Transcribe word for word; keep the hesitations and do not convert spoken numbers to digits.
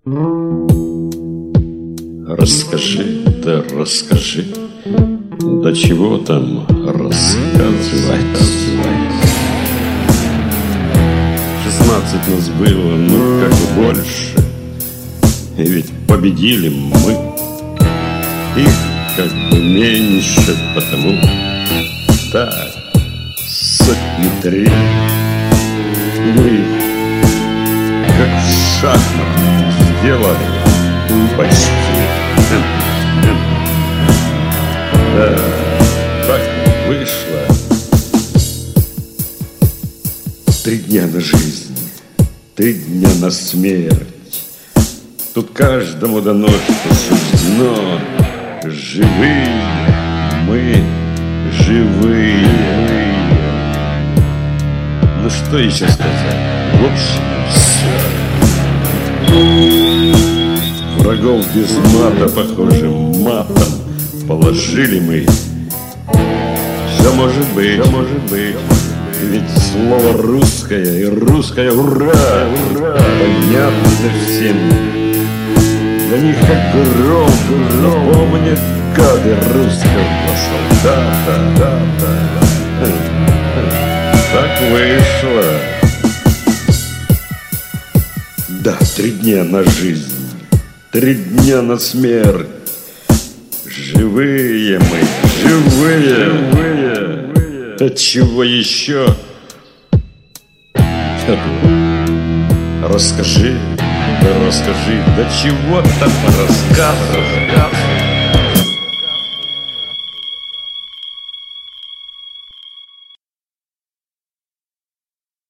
Расскажи, да расскажи, до чего там рассказывать. Шестнадцать нас было, ну как бы больше, и ведь победили мы. Их как бы меньше, потому так, сотни три. Мы как в шахматах сделали почти. Да, так вышло. Три дня на жизнь, три дня на смерть. Тут каждому дано, что суждено. Живые мы, живые. Ну что еще сказать? В общем, все. Врагов без мата, похожим матом, положили мы. Все может быть, все может быть. Ведь слово русское и русское ура, ура, понятно всем. Для них как гром, гром, помнят гады русского солдата. Да, да. Так вышло. Да, три дня на жизнь, три дня на смерть. Живые мы, живые, живые. А чего еще? Расскажи, да расскажи, да чего там рассказывать?